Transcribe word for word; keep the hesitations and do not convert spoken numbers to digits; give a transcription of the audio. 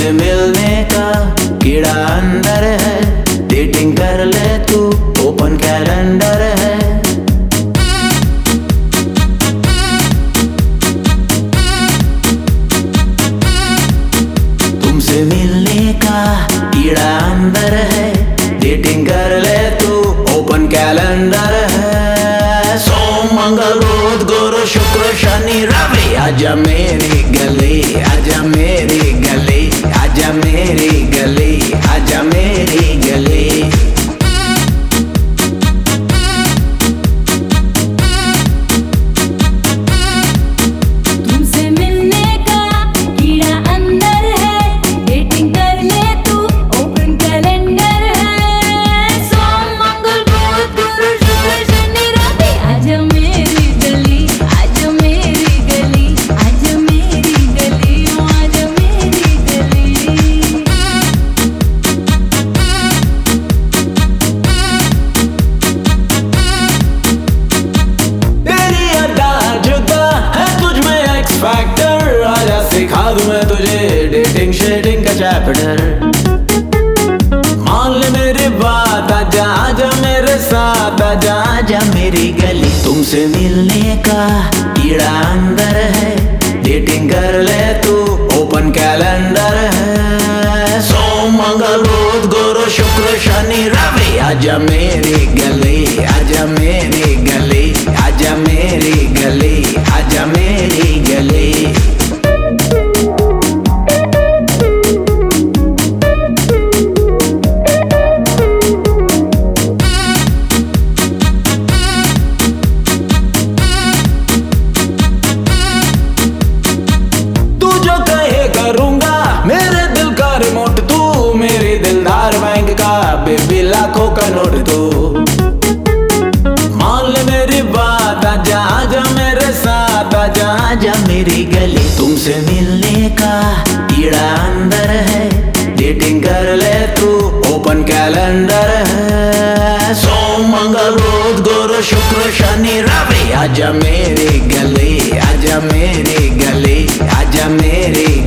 तुमसे मिलने का कीड़ा अंदर है, डेटिंग कर ले तू, ओपन कैलेंडर है। तुमसे मिलने का कीड़ा अंदर है, डेटिंग कर ले तू, ओपन कैलेंडर है। सोम मंगल बुध गुरु शुक्र शनि रवि, आजा मेरी गली, आजा मेरी गली, आजा मेरी गली, आजा मेरी गली। तुमसे मिलने का कीड़ा अंदर है, डेटिंग कर ले तू, ओपन कैलेंडर है। सोम मंगल बुध गुरु शुक्र शनि रवि, आजा मेरी गली, आजा मेरी गली, आजा मेरी गली, ओ आजा मेरी गली। तेरी अदा जुदा है, तुझ में एक्स फैक्टर, आजा सिखा दूं मैं तुझे डेटिंग शेटिंग का चैप्टर। मान ले मेरी बात, आजा आजा मेरे साथ, आजा आजा मेरी गली। तुमसे मिलने का कीड़ा अंदर है, डेटिंग कर ले तू, ओपन कैलेंडर है। सोम मंगल बुध गुरु शुक्र शनि रवि, आजा मेरी गली, आजा मेरी गली, आजा मेरी गली, आजा मेरी गली। तू जो कहे करूंगा, मेरे दिल का रिमोट तू, मेरे दिलदार बैंक का बेबी लाखों का नोट तू। मान ले मेरी बात, आजा आजा मेरे साथ, आजा आजा मेरी गली। तुमसे मिलने का कीड़ा अंदर है, डेटिंग कर ले तू, ओपन कैलेंडर है। सोम मंगल बुध गुरु शुक्र शनि रवि, आजा मेरी गली, आजा मेरी गली, आजा मेरी